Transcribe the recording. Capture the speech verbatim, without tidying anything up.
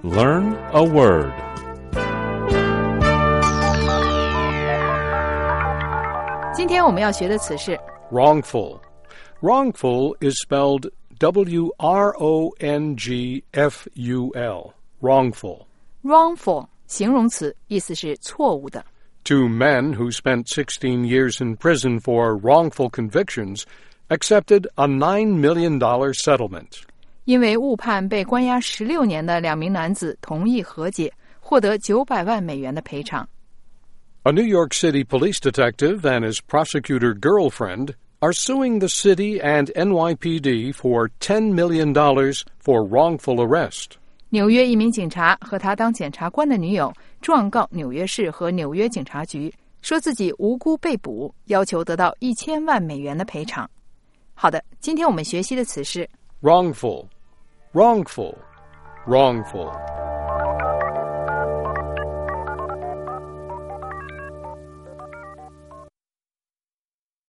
Learn a word. 今天我们要学的词是 Wrongful. Wrongful is spelled W R O N G F U L. Wrongful. wrongful 形容词，意思是错误的。 Two men who spent sixteen years in prison for wrongful convictions accepted a nine million dollars settlement. 因为误判被关押十六年的两名男子同意和解，获得九百万美元的赔偿。 A New York City police detective and his prosecutor girlfriend are suing the city and N Y P D for ten million dollars for wrongful arrest. 纽约一名警察和他当检察官的女友状告纽约市和纽约警察局，说自己无辜被捕，要求得到一千万美元的赔偿。好的，今天我们学习的词是 Wrongful. Wrongful. Wrongful.